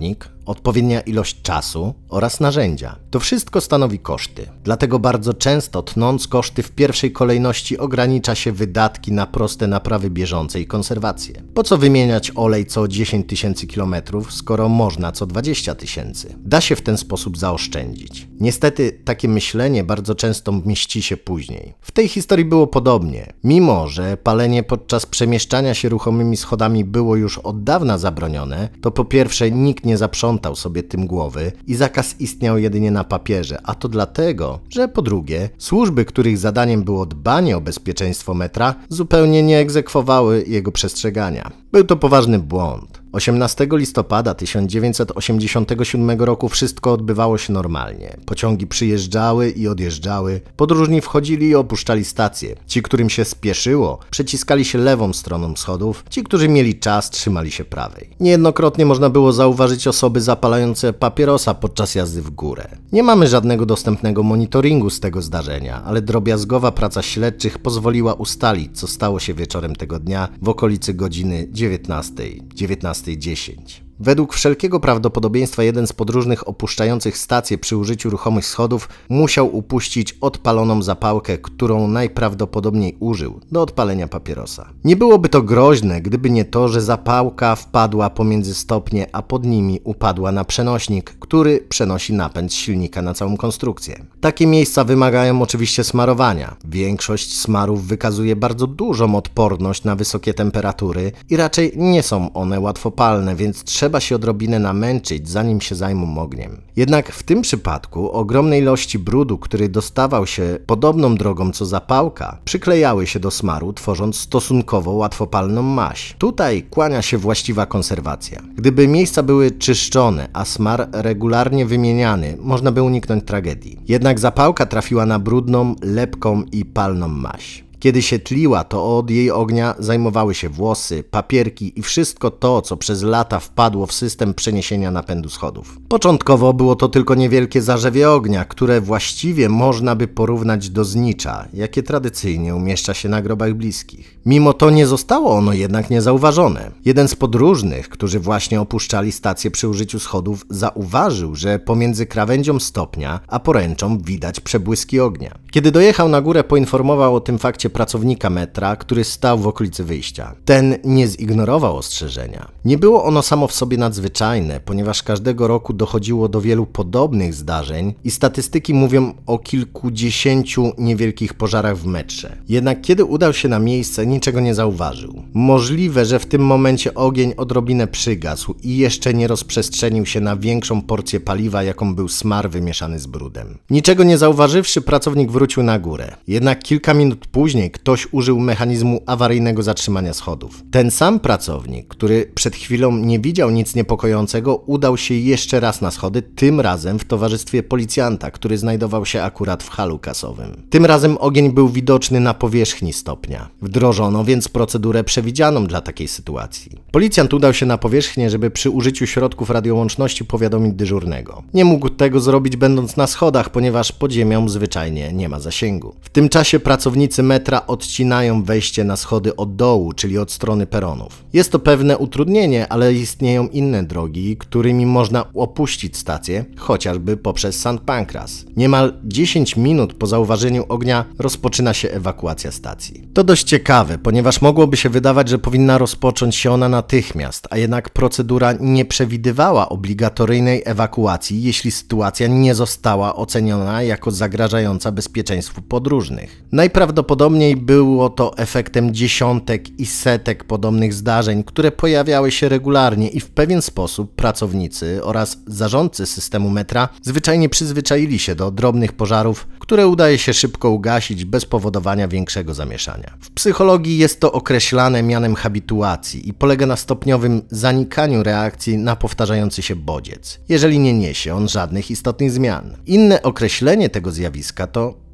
odpowiednia ilość czasu oraz narzędzia. To wszystko stanowi koszty. Dlatego bardzo często, tnąc koszty w pierwszej kolejności, ogranicza się wydatki na proste naprawy bieżące i konserwacje. Po co wymieniać olej co dziesięć tysięcy kilometrów, skoro można co dwadzieścia tysięcy? Da się w ten sposób zaoszczędzić. Niestety takie myślenie bardzo często mści się później. W tej historii było podobnie. Mimo że palenie podczas przemieszczania się ruchomymi schodami było już od dawna zabronione, to po pierwsze nikt nie zaprzątał sobie tym głowy i zakaz istniał jedynie na papierze, a to dlatego, że po drugie służby, których zadaniem było dbanie o bezpieczeństwo metra, zupełnie nie egzekwowały jego przestrzegania. Był to poważny błąd. osiemnastego listopada tysiąc dziewięćset osiemdziesiątego siódmego roku wszystko odbywało się normalnie. Pociągi przyjeżdżały i odjeżdżały, podróżni wchodzili i opuszczali stację. Ci, którym się spieszyło, przeciskali się lewą stroną schodów, ci, którzy mieli czas, trzymali się prawej. Niejednokrotnie można było zauważyć osoby zapalające papierosa podczas jazdy w górę. Nie mamy żadnego dostępnego monitoringu z tego zdarzenia, ale drobiazgowa praca śledczych pozwoliła ustalić, co stało się wieczorem tego dnia w okolicy godziny dziewiętnastej, dziewiętnastej dziesięć. Według wszelkiego prawdopodobieństwa jeden z podróżnych opuszczających stację przy użyciu ruchomych schodów musiał upuścić odpaloną zapałkę, którą najprawdopodobniej użył do odpalenia papierosa. Nie byłoby to groźne, gdyby nie to, że zapałka wpadła pomiędzy stopnie, a pod nimi upadła na przenośnik, który przenosi napęd z silnika na całą konstrukcję. Takie miejsca wymagają oczywiście smarowania. Większość smarów wykazuje bardzo dużą odporność na wysokie temperatury i raczej nie są one łatwopalne, więc trzeba Trzeba się odrobinę namęczyć, zanim się zajmą ogniem. Jednak w tym przypadku ogromne ilości brudu, który dostawał się podobną drogą co zapałka, przyklejały się do smaru, tworząc stosunkowo łatwopalną maź. Tutaj kłania się właściwa konserwacja. Gdyby miejsca były czyszczone, a smar regularnie wymieniany, można by uniknąć tragedii. Jednak zapałka trafiła na brudną, lepką i palną maź. Kiedy się tliła, to od jej ognia zajmowały się włosy, papierki i wszystko to, co przez lata wpadło w system przeniesienia napędu schodów. Początkowo było to tylko niewielkie zarzewie ognia, które właściwie można by porównać do znicza, jakie tradycyjnie umieszcza się na grobach bliskich. Mimo to nie zostało ono jednak niezauważone. Jeden z podróżnych, którzy właśnie opuszczali stację przy użyciu schodów, zauważył, że pomiędzy krawędzią stopnia a poręczą widać przebłyski ognia. Kiedy dojechał na górę, poinformował o tym fakcie pracownika metra, który stał w okolicy wyjścia. Ten nie zignorował ostrzeżenia. Nie było ono samo w sobie nadzwyczajne, ponieważ każdego roku dochodziło do wielu podobnych zdarzeń i statystyki mówią o kilkudziesięciu niewielkich pożarach w metrze. Jednak kiedy udał się na miejsce, niczego nie zauważył. Możliwe, że w tym momencie ogień odrobinę przygasł i jeszcze nie rozprzestrzenił się na większą porcję paliwa, jaką był smar wymieszany z brudem. Niczego nie zauważywszy, pracownik wrócił na górę. Jednak kilka minut później ktoś użył mechanizmu awaryjnego zatrzymania schodów. Ten sam pracownik, który przed chwilą nie widział nic niepokojącego, udał się jeszcze raz na schody, tym razem w towarzystwie policjanta, który znajdował się akurat w halu kasowym. Tym razem ogień był widoczny na powierzchni stopnia. Wdrożono więc procedurę przewidzianą dla takiej sytuacji. Policjant udał się na powierzchnię, żeby przy użyciu środków radiołączności powiadomić dyżurnego. Nie mógł tego zrobić będąc na schodach, ponieważ pod ziemią zwyczajnie nie ma zasięgu. W tym czasie pracownicy metra odcinają wejście na schody od dołu, czyli od strony peronów. Jest to pewne utrudnienie, ale istnieją inne drogi, którymi można opuścić stację, chociażby poprzez Sankt Pancras. Niemal dziesięć minut po zauważeniu ognia rozpoczyna się ewakuacja stacji. To dość ciekawe, ponieważ mogłoby się wydawać, że powinna rozpocząć się ona natychmiast, a jednak procedura nie przewidywała obligatoryjnej ewakuacji, jeśli sytuacja nie została oceniona jako zagrażająca bezpieczeństwu podróżnych. Najprawdopodobniej było to efektem dziesiątek i setek podobnych zdarzeń, które pojawiały się regularnie i w pewien sposób pracownicy oraz zarządcy systemu metra zwyczajnie przyzwyczaili się do drobnych pożarów, które udaje się szybko ugasić bez powodowania większego zamieszania. W psychologii jest to określane mianem habituacji i polega na stopniowym zanikaniu reakcji na powtarzający się bodziec, jeżeli nie niesie on żadnych istotnych zmian. Inne określenie tego zjawiska to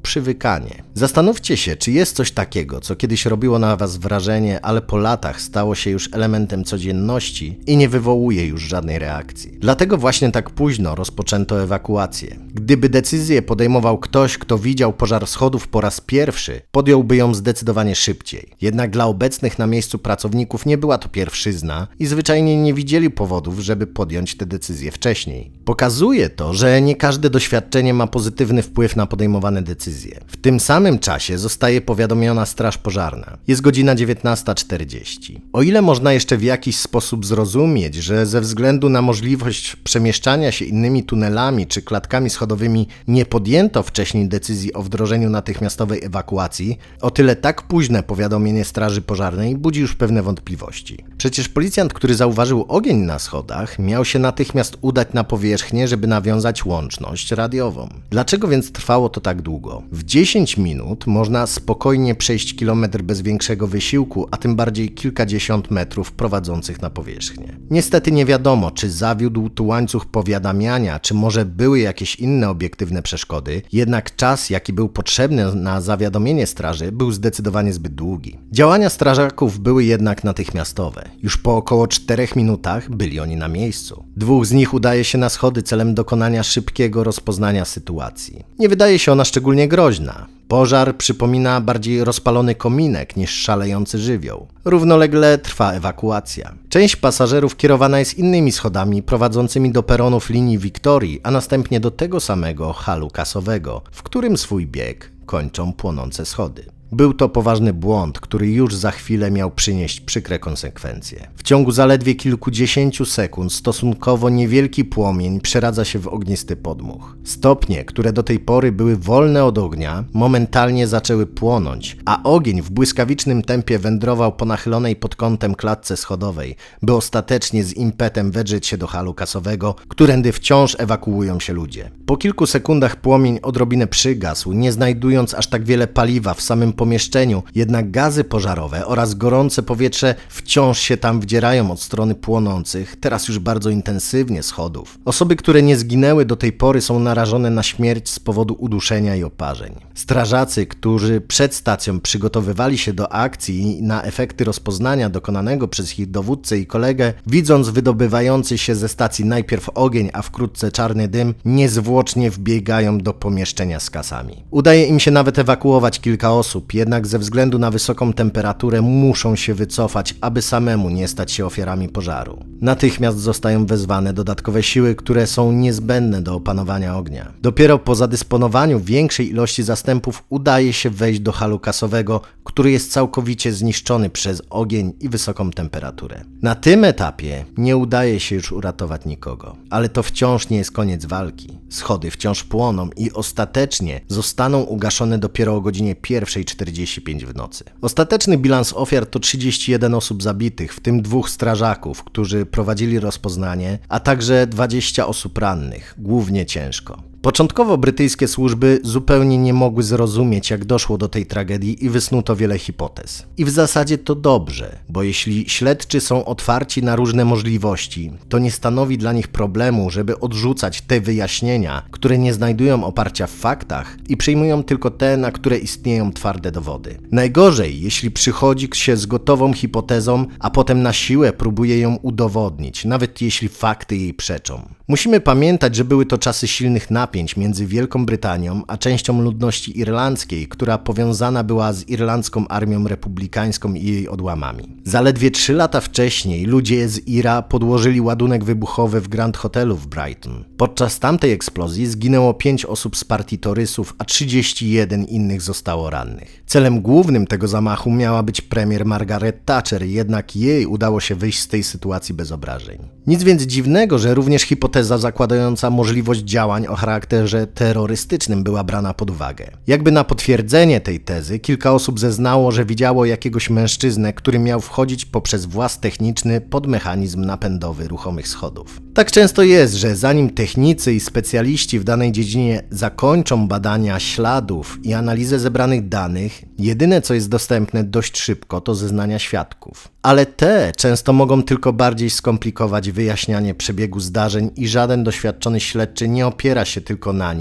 przywykanie. Zastanówcie się, czy jest coś takiego, co kiedyś robiło na was wrażenie, ale po latach stało się już elementem codzienności i nie wywołuje już żadnej reakcji. Dlatego właśnie tak późno rozpoczęto ewakuację. Gdyby decyzję podejmował ktoś, kto widział pożar schodów po raz pierwszy, podjąłby ją zdecydowanie szybciej. Jednak dla obecnych na miejscu pracowników nie była to pierwszyzna i zwyczajnie nie widzieli powodów, żeby podjąć tę decyzję wcześniej. Pokazuje to, że nie każde doświadczenie ma pozytywny wpływ na podejmowane decyzje. W tym samym czasie zostaje powiadomiona straż pożarna. Jest godzina dziewiętnasta czterdzieści. O ile można jeszcze w jakiś sposób zrozumieć, że ze względu na możliwość przemieszczania się innymi tunelami czy klatkami schodowymi nie podjęto wcześniej decyzji o wdrożeniu natychmiastowej ewakuacji, o tyle tak późne powiadomienie straży pożarnej budzi już pewne wątpliwości. Przecież policjant, który zauważył ogień na schodach, miał się natychmiast udać na powierzchnię, żeby nawiązać łączność radiową. Dlaczego więc trwało to tak długo? W dziesięć minut można spokojnie przejść kilometr bez większego wysiłku, a tym bardziej kilkadziesiąt metrów prowadzących na powierzchnię. Niestety nie wiadomo, czy zawiódł tu łańcuch powiadamiania, czy może były jakieś inne obiektywne przeszkody, jednak czas, jaki był potrzebny na zawiadomienie straży, był zdecydowanie zbyt długi. Działania strażaków były jednak natychmiastowe. Już po około czterech minutach byli oni na miejscu. Dwóch z nich udaje się na schody celem dokonania szybkiego rozpoznania sytuacji. Nie wydaje się ona szczególnie groźna. Pożar przypomina bardziej rozpalony kominek niż szalejący żywioł. Równolegle trwa ewakuacja. Część pasażerów kierowana jest innymi schodami prowadzącymi do peronów linii Wiktorii, a następnie do tego samego halu kasowego, w którym swój bieg kończą płonące schody. Był to poważny błąd, który już za chwilę miał przynieść przykre konsekwencje. W ciągu zaledwie kilkudziesięciu sekund stosunkowo niewielki płomień przeradza się w ognisty podmuch. Stopnie, które do tej pory były wolne od ognia, momentalnie zaczęły płonąć, a ogień w błyskawicznym tempie wędrował po nachylonej pod kątem klatce schodowej, by ostatecznie z impetem wedrzeć się do halu kasowego, którędy wciąż ewakuują się ludzie. Po kilku sekundach płomień odrobinę przygasł, nie znajdując aż tak wiele paliwa w samym pomieszczeniu, jednak gazy pożarowe oraz gorące powietrze wciąż się tam wdzierają od strony płonących, teraz już bardzo intensywnie schodów. Osoby, które nie zginęły do tej pory, są narażone na śmierć z powodu uduszenia i oparzeń. Strażacy, którzy przed stacją przygotowywali się do akcji na efekty rozpoznania dokonanego przez ich dowódcę i kolegę, widząc wydobywający się ze stacji najpierw ogień, a wkrótce czarny dym, niezwłocznie wbiegają do pomieszczenia z kasami. Udaje im się nawet ewakuować kilka osób, jednak ze względu na wysoką temperaturę muszą się wycofać, aby samemu nie stać się ofiarami pożaru. Natychmiast zostają wezwane dodatkowe siły, które są niezbędne do opanowania ognia. Dopiero po zadysponowaniu większej ilości zastępów udaje się wejść do halu kasowego, który jest całkowicie zniszczony przez ogień i wysoką temperaturę. Na tym etapie nie udaje się już uratować nikogo, ale to wciąż nie jest koniec walki. Schody wciąż płoną i ostatecznie zostaną ugaszone dopiero o godzinie pierwszej czterdzieści pięć w nocy. Ostateczny bilans ofiar to trzydzieści jeden osób zabitych, w tym dwóch strażaków, którzy prowadzili rozpoznanie, a także dwadzieścia osób rannych, głównie ciężko. Początkowo brytyjskie służby zupełnie nie mogły zrozumieć, jak doszło do tej tragedii i wysnuto wiele hipotez. I w zasadzie to dobrze, bo jeśli śledczy są otwarci na różne możliwości, to nie stanowi dla nich problemu, żeby odrzucać te wyjaśnienia, które nie znajdują oparcia w faktach i przyjmują tylko te, na które istnieją twarde dowody. Najgorzej, jeśli przychodzi się z gotową hipotezą, a potem na siłę próbuje ją udowodnić, nawet jeśli fakty jej przeczą. Musimy pamiętać, że były to czasy silnych napięć między Wielką Brytanią a częścią ludności irlandzkiej, która powiązana była z irlandzką armią republikańską i jej odłamami. Zaledwie trzy lata wcześniej ludzie z Ira podłożyli ładunek wybuchowy w Grand Hotelu w Brighton. Podczas tamtej eksplozji zginęło pięć osób z partii torysów, a trzydzieści jeden innych zostało rannych. Celem głównym tego zamachu miała być premier Margaret Thatcher, jednak jej udało się wyjść z tej sytuacji bez obrażeń. Nic więc dziwnego, że również hipoteza zakładająca możliwość działań o charakterze terrorystycznym była brana pod uwagę. Jakby na potwierdzenie tej tezy, kilka osób zeznało, że widziało jakiegoś mężczyznę, który miał wchodzić poprzez właz techniczny pod mechanizm napędowy ruchomych schodów. Tak często jest, że zanim technicy i specjaliści w danej dziedzinie zakończą badania śladów i analizę zebranych danych, jedyne co jest dostępne dość szybko to zeznania świadków. Ale te często mogą tylko bardziej skomplikować wyjaśnianie przebiegu zdarzeń i żaden doświadczony śledczy nie opiera się tylko na nich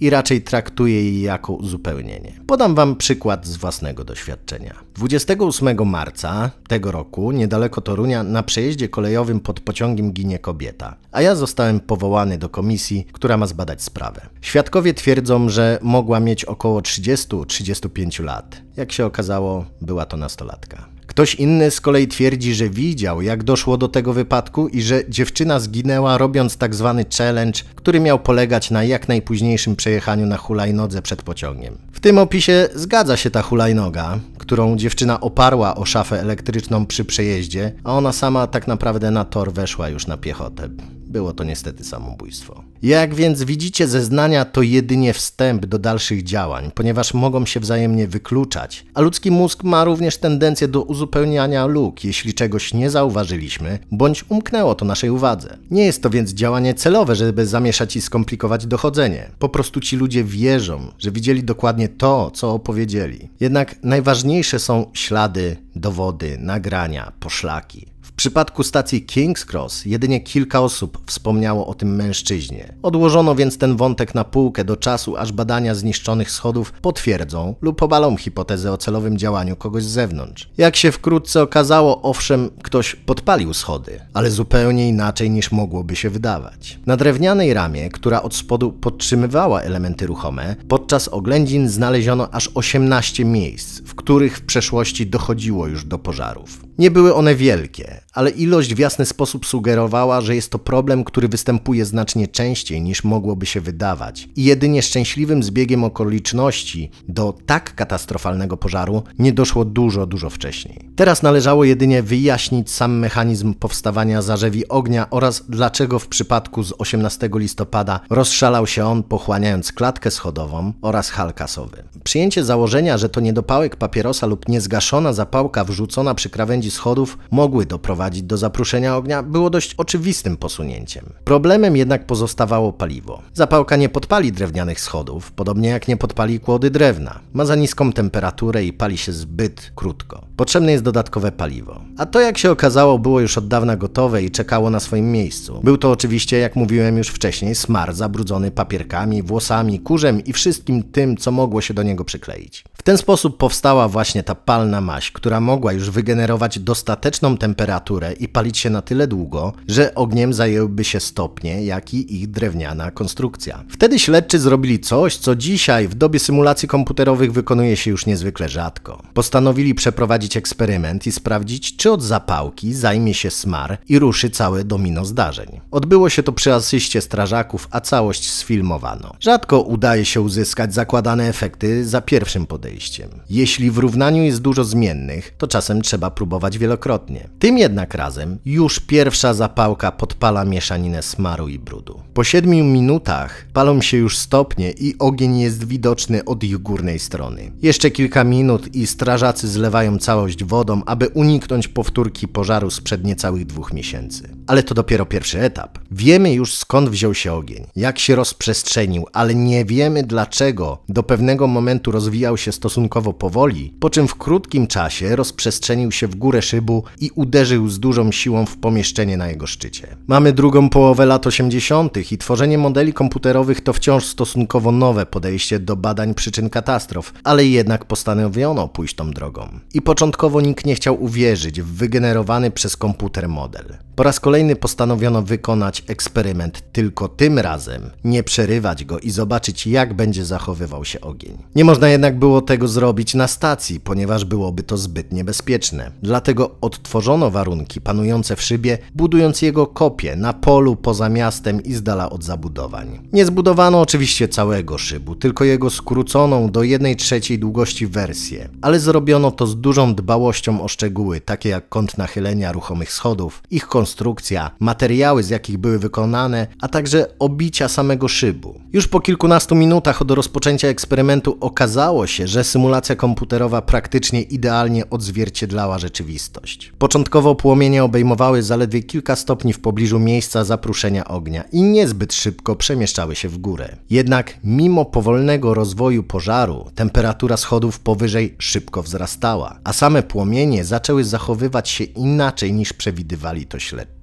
i raczej traktuje je jako uzupełnienie. Podam wam przykład z własnego doświadczenia. dwudziestego ósmego marca tego roku, niedaleko Torunia, na przejeździe kolejowym pod pociągiem ginie kobieta, a ja zostałem powołany do komisji, która ma zbadać sprawę. Świadkowie twierdzą, że mogła mieć około trzydzieści do trzydziestu pięciu lat. Jak się okazało, była to nastolatka. Ktoś inny z kolei twierdzi, że widział, jak doszło do tego wypadku i że dziewczyna zginęła robiąc tak zwany challenge, który miał polegać na jak najpóźniejszym przejechaniu na hulajnodze przed pociągiem. W tym opisie zgadza się ta hulajnoga, którą dziewczyna oparła o szafę elektryczną przy przejeździe, a ona sama tak naprawdę na tor weszła już na piechotę. Było to niestety samobójstwo. Jak więc widzicie, zeznania to jedynie wstęp do dalszych działań, ponieważ mogą się wzajemnie wykluczać, a ludzki mózg ma również tendencję do uzupełniania luk, jeśli czegoś nie zauważyliśmy, bądź umknęło to naszej uwadze. Nie jest to więc działanie celowe, żeby zamieszać i skomplikować dochodzenie. Po prostu ci ludzie wierzą, że widzieli dokładnie to, co opowiedzieli. Jednak najważniejsze są ślady, dowody, nagrania, poszlaki. W przypadku stacji King's Cross jedynie kilka osób wspomniało o tym mężczyźnie. Odłożono więc ten wątek na półkę do czasu, aż badania zniszczonych schodów potwierdzą lub obalą hipotezę o celowym działaniu kogoś z zewnątrz. Jak się wkrótce okazało, owszem, ktoś podpalił schody, ale zupełnie inaczej niż mogłoby się wydawać. Na drewnianej ramie, która od spodu podtrzymywała elementy ruchome, podczas oględzin znaleziono aż osiemnaście miejsc, w których w przeszłości dochodziło już do pożarów. Nie były one wielkie, ale ilość w jasny sposób sugerowała, że jest to problem, który występuje znacznie częściej niż mogłoby się wydawać i jedynie szczęśliwym zbiegiem okoliczności do tak katastrofalnego pożaru nie doszło dużo, dużo wcześniej. Teraz należało jedynie wyjaśnić sam mechanizm powstawania zarzewi ognia oraz dlaczego w przypadku z osiemnastego listopada rozszalał się on, pochłaniając klatkę schodową oraz hal kasowy. Przyjęcie założenia, że to niedopałek papierosa lub niezgaszona zapałka wrzucona przy krawędzi schodów mogły doprowadzić do zapruszenia ognia, było dość oczywistym posunięciem. Problemem jednak pozostawało paliwo. Zapałka nie podpali drewnianych schodów, podobnie jak nie podpali kłody drewna. Ma za niską temperaturę i pali się zbyt krótko. Potrzebne jest dodatkowe paliwo. A to, jak się okazało, było już od dawna gotowe i czekało na swoim miejscu. Był to oczywiście, jak mówiłem już wcześniej, smar zabrudzony papierkami, włosami, kurzem i wszystkim tym, co mogło się do niego przykleić. W ten sposób powstała właśnie ta palna maź, która mogła już wygenerować dostateczną temperaturę i palić się na tyle długo, że ogniem zajęłyby się stopnie, jak i ich drewniana konstrukcja. Wtedy śledczy zrobili coś, co dzisiaj w dobie symulacji komputerowych wykonuje się już niezwykle rzadko. Postanowili przeprowadzić eksperyment i sprawdzić, czy od zapałki zajmie się smar i ruszy całe domino zdarzeń. Odbyło się to przy asyście strażaków, a całość sfilmowano. Rzadko udaje się uzyskać zakładane efekty za pierwszym podejściem. Jeśli w równaniu jest dużo zmiennych, to czasem trzeba próbować wielokrotnie. Tym jednak razem już pierwsza zapałka podpala mieszaninę smaru i brudu. Po siedmiu minutach palą się już stopnie i ogień jest widoczny od ich górnej strony. Jeszcze kilka minut i strażacy zlewają całość wodą, aby uniknąć powtórki pożaru sprzed niecałych dwóch miesięcy. Ale to dopiero pierwszy etap. Wiemy już, skąd wziął się ogień, jak się rozprzestrzenił, ale nie wiemy dlaczego do pewnego momentu rozwijał się stosunkowo powoli, po czym w krótkim czasie rozprzestrzenił się w górę szybu i uderzył z dużą siłą w pomieszczenie na jego szczycie. Mamy drugą połowę lat osiemdziesiątych i tworzenie modeli komputerowych to wciąż stosunkowo nowe podejście do badań przyczyn katastrof, ale jednak postanowiono pójść tą drogą. I początkowo nikt nie chciał uwierzyć w wygenerowany przez komputer model. Po raz kolejny postanowiono wykonać eksperyment, tylko tym razem nie przerywać go i zobaczyć, jak będzie zachowywał się ogień. Nie można jednak było tego zrobić na stacji, ponieważ byłoby to zbyt niebezpieczne. Dlatego odtworzono warunki panujące w szybie, budując jego kopię na polu poza miastem i z dala od zabudowań. Nie zbudowano oczywiście całego szybu, tylko jego skróconą do jednej trzeciej długości wersję, ale zrobiono to z dużą dbałością o szczegóły, takie jak kąt nachylenia ruchomych schodów, ich konstrukcja, materiały, z jakich były wykonane, a także obicia samego szybu. Już po kilkunastu minutach od rozpoczęcia eksperymentu okazało się, że symulacja komputerowa praktycznie idealnie odzwierciedlała rzeczywistość. Początkowo płomienie obejmowały zaledwie kilka stopni w pobliżu miejsca zapruszenia ognia i niezbyt szybko przemieszczały się w górę. Jednak mimo powolnego rozwoju pożaru, temperatura schodów powyżej szybko wzrastała, a same płomienie zaczęły zachowywać się inaczej niż przewidywali to śledczy.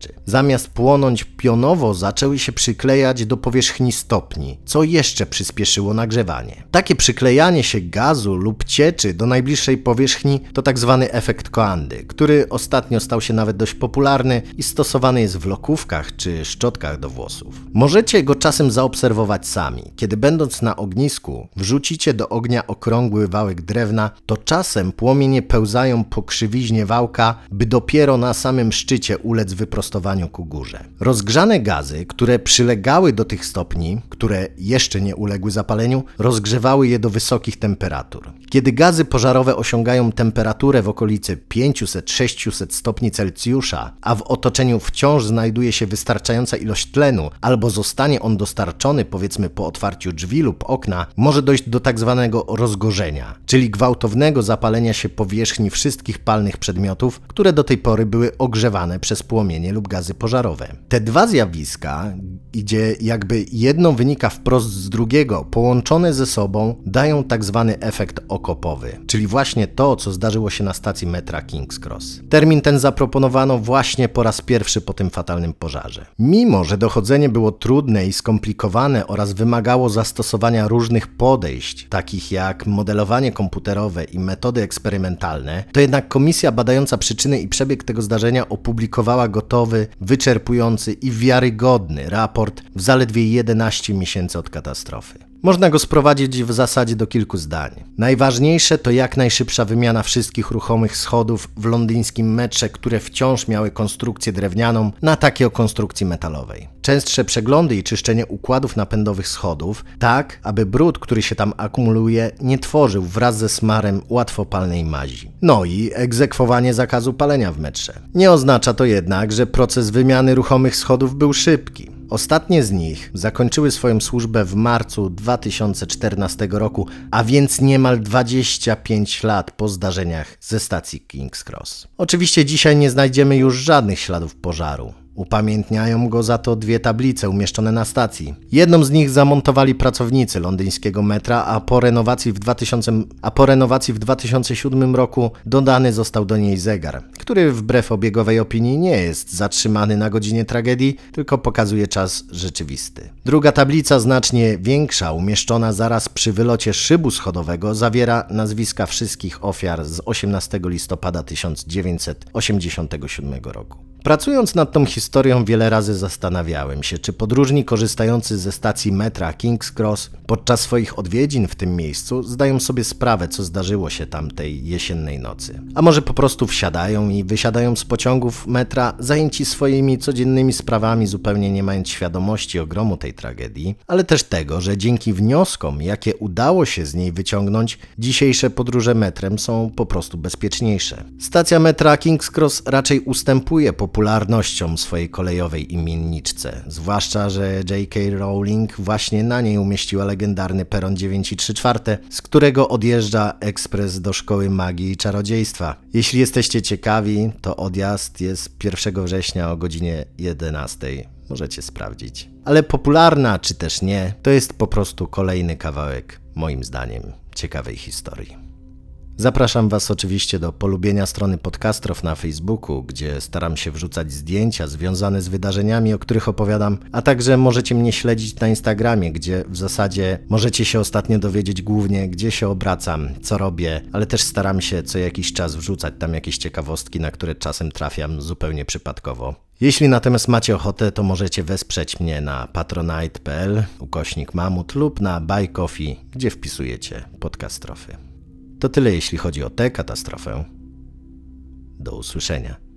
deszczy. Zamiast płonąć pionowo, zaczęły się przyklejać do powierzchni stopni, co jeszcze przyspieszyło nagrzewanie. Takie przyklejanie się gazu lub cieczy do najbliższej powierzchni to tak zwany efekt Coandy, który ostatnio stał się nawet dość popularny i stosowany jest w lokówkach czy szczotkach do włosów. Możecie go czasem zaobserwować sami. Kiedy będąc na ognisku wrzucicie do ognia okrągły wałek drewna, to czasem płomienie pełzają po krzywiźnie wałka, by dopiero na samym szczycie ulec wyprostowaniu ku górze. Rozgrzane gazy, które przylegały do tych stopni, które jeszcze nie uległy zapaleniu, rozgrzewały je do wysokich temperatur. Kiedy gazy pożarowe osiągają temperaturę w okolicy pięćset do sześciuset stopni Celsjusza, a w otoczeniu wciąż znajduje się wystarczająca ilość tlenu, albo zostanie on dostarczony powiedzmy po otwarciu drzwi lub okna, może dojść do tak zwanego rozgorzenia, czyli gwałtownego zapalenia się powierzchni wszystkich palnych przedmiotów, które do tej pory były ogrzewane przez płomienie lub gazy pożarowe. Te dwa zjawiska, gdzie jakby jedno wynika wprost z drugiego, połączone ze sobą, dają tak zwany efekt okopowy, czyli właśnie to, co zdarzyło się na stacji metra King's Cross. Termin ten zaproponowano właśnie po raz pierwszy po tym fatalnym pożarze. Mimo że dochodzenie było trudne i skomplikowane oraz wymagało zastosowania różnych podejść, takich jak modelowanie komputerowe i metody eksperymentalne, to jednak komisja badająca przyczyny i przebieg tego zdarzenia opublikowała gotowy, wyczerpujący i wiarygodny raport w zaledwie jedenaście miesięcy od katastrofy. Można go sprowadzić w zasadzie do kilku zdań. Najważniejsze to jak najszybsza wymiana wszystkich ruchomych schodów w londyńskim metrze, które wciąż miały konstrukcję drewnianą, na takie o konstrukcji metalowej. Częstsze przeglądy i czyszczenie układów napędowych schodów, tak aby brud, który się tam akumuluje, nie tworzył wraz ze smarem łatwopalnej mazi. No i egzekwowanie zakazu palenia w metrze. Nie oznacza to jednak, że proces wymiany ruchomych schodów był szybki. Ostatnie z nich zakończyły swoją służbę w marcu dwa tysiące czternastego roku, a więc niemal dwadzieścia pięć lat po zdarzeniach ze stacji King's Cross. Oczywiście dzisiaj nie znajdziemy już żadnych śladów pożaru. Upamiętniają go za to dwie tablice umieszczone na stacji. Jedną z nich zamontowali pracownicy londyńskiego metra, a po renowacji w, dwa tysiące, a po renowacji w dwa tysiące siódmym roku dodany został do niej zegar, który wbrew obiegowej opinii nie jest zatrzymany na godzinie tragedii, tylko pokazuje czas rzeczywisty. Druga tablica, znacznie większa, umieszczona zaraz przy wylocie szybu schodowego, zawiera nazwiska wszystkich ofiar z osiemnastego listopada tysiąc dziewięćset osiemdziesiątego siódmego roku. Pracując nad tą historią wiele razy zastanawiałem się, czy podróżni korzystający ze stacji metra King's Cross podczas swoich odwiedzin w tym miejscu zdają sobie sprawę, co zdarzyło się tamtej jesiennej nocy. A może po prostu wsiadają i wysiadają z pociągów metra zajęci swoimi codziennymi sprawami, zupełnie nie mając świadomości ogromu tej tragedii, ale też tego, że dzięki wnioskom, jakie udało się z niej wyciągnąć, dzisiejsze podróże metrem są po prostu bezpieczniejsze. Stacja metra King's Cross raczej ustępuje po popularnością swojej kolejowej imienniczce, zwłaszcza że J K Rowling właśnie na niej umieściła legendarny peron dziewięć i trzy czwarte, z którego odjeżdża ekspres do Szkoły Magii i Czarodziejstwa. Jeśli jesteście ciekawi, to odjazd jest pierwszego września o godzinie jedenastej. Możecie sprawdzić. Ale popularna czy też nie, to jest po prostu kolejny kawałek, moim zdaniem, ciekawej historii. Zapraszam Was oczywiście do polubienia strony Podcastrof na Facebooku, gdzie staram się wrzucać zdjęcia związane z wydarzeniami, o których opowiadam, a także możecie mnie śledzić na Instagramie, gdzie w zasadzie możecie się ostatnio dowiedzieć głównie, gdzie się obracam, co robię, ale też staram się co jakiś czas wrzucać tam jakieś ciekawostki, na które czasem trafiam zupełnie przypadkowo. Jeśli natomiast macie ochotę, to możecie wesprzeć mnie na patronite kropka p l ukośnik mamut lub na Buy Coffee, gdzie wpisujecie Podcastrofy. To tyle jeśli chodzi o tę katastrofę. Do usłyszenia.